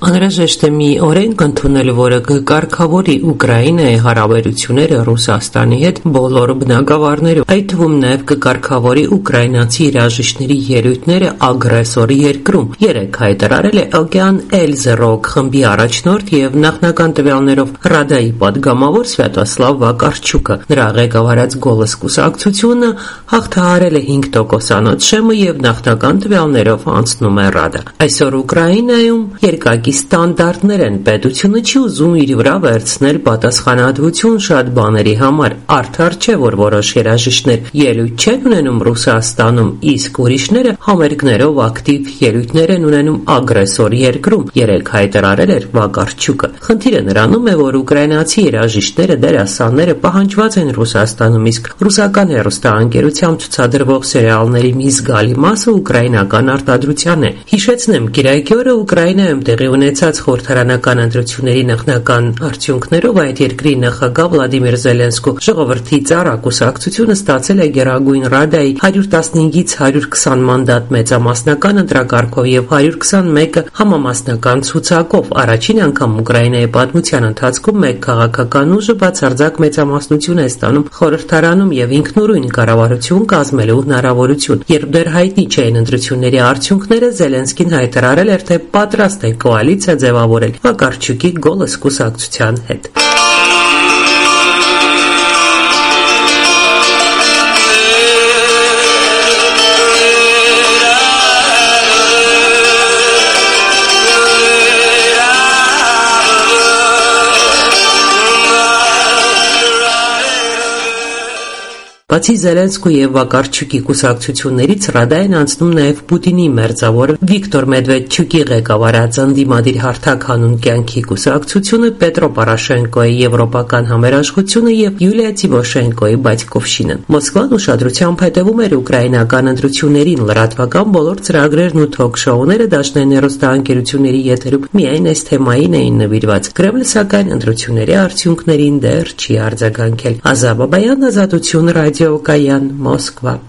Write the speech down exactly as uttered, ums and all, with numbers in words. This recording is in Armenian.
Անհրաժեշտ է մի օրենք ընդունել, որը կկարգավորի Ուկրաինայի հարաբերությունները Ռուսաստանի հետ բոլոր բնագավառներում, այդ թվում նաև կկարգավորի ուկրաինացի երաժիշտների ելույթները ագրեսոր երկրում, երեկ հայտարարել է Օկեան Էլզերոկ խմբի առաջնորդ եւ նախնական տվյալներով Ռադայի падգամավոր Սվյատոսլավ Վակարչուկը։ Նրա ղեկավարած «Գոլոս» կուսակցությունը հաղթահարել է հինգ տոկոսանոց շեմը եւ նախնական տվյալներով անցնում է Ռադա։ Այսօր Ուկրաինայում երկակի ստանդարտներ են, պետությունը չի ուզում իր վրա վերցնել պատասխանատվություն շատ բաների համար, արդար չէ, որ որոշ երաժիշտներ ելույթ չեն ունենում Ռուսաստանում, իսկ ուրիշները համերգներով ակտիվ ելույթներ են ունենում ագրեսոր երկրում, երեկ հայտարարել էր Վակարչուկը։ Խնդիրը նրանում է, որ ուկրաինացի երաժիշտները, դերասանները պահանջված են Ռուսաստանում, իսկ ռուսական հեռուստաընկերությամբ ցուցադրվող սերիալների մի զգալի մասը ուկրաինական արտադրության է։ Հիշեցնեմ, կիրակի օրը Ուկրաինայում տեղի ունեցած խորհրդարանական ընտրությունների նախնական արդյունքներով այդ երկրի նախագահ Վլադիմիր Զելենսկու ժողովրդի ծառ կուսակցությունը ստացել է Գերագույն Ռադայի հարյուր տասնհինգից հարյուր քսան մանդատ մեծամասնական ընտրակարգով եւ հարյուր քսանմեկը համամասնական ցուցակով։ Առաջին անգամ Ուկրաինայի պատմության ընթացքում մեկ քաղաքական ուժը բացարձակ մեծամասնություն է ստանում խորհրդարանում եւ ինքնուրույն կառավարություն կազմելու հնարավորություն։ Երբ դեռ հայտնի չէին ընտրությունների արդյունքները, Զելենսկին հայտարարել էր, թե պատրաստ է կոալիցիա ձևավորել Վակարչուկի «Գոլոս» կուսակցության հետ։ Բացի Զելենսկու եւ Վակարչուկի կուսակցություններից Ռադային անցնում նաեւ Պուտինի մերձավոր Վիկտոր Մեդվեդչուկի ղեկավարած ընդդիմադիր հարթականուն կյանքի կուսակցությունը, Պետրո Պորոշենկոյի Եվրոպական համերաշխությունը եւ Յուլիա Տիմոշենկոյի Բատькովշինան։ Մոսկվան ուշադրությամբ հետևում էր ուկրաինական ընտրություններին, լրատվական բոլոր ծրագրերն ու թոք-շոուները դաշնային հեռուստաընկերությունների եթերում միայն այս թեմային էին նվիրված։ Կրեմլը սակայն ընտրությունների արդյունքներին դեռ չի արձագանքել։ Ազար Բաբայան, Ազատություն ռադիո, Կայան, Մոսկվա։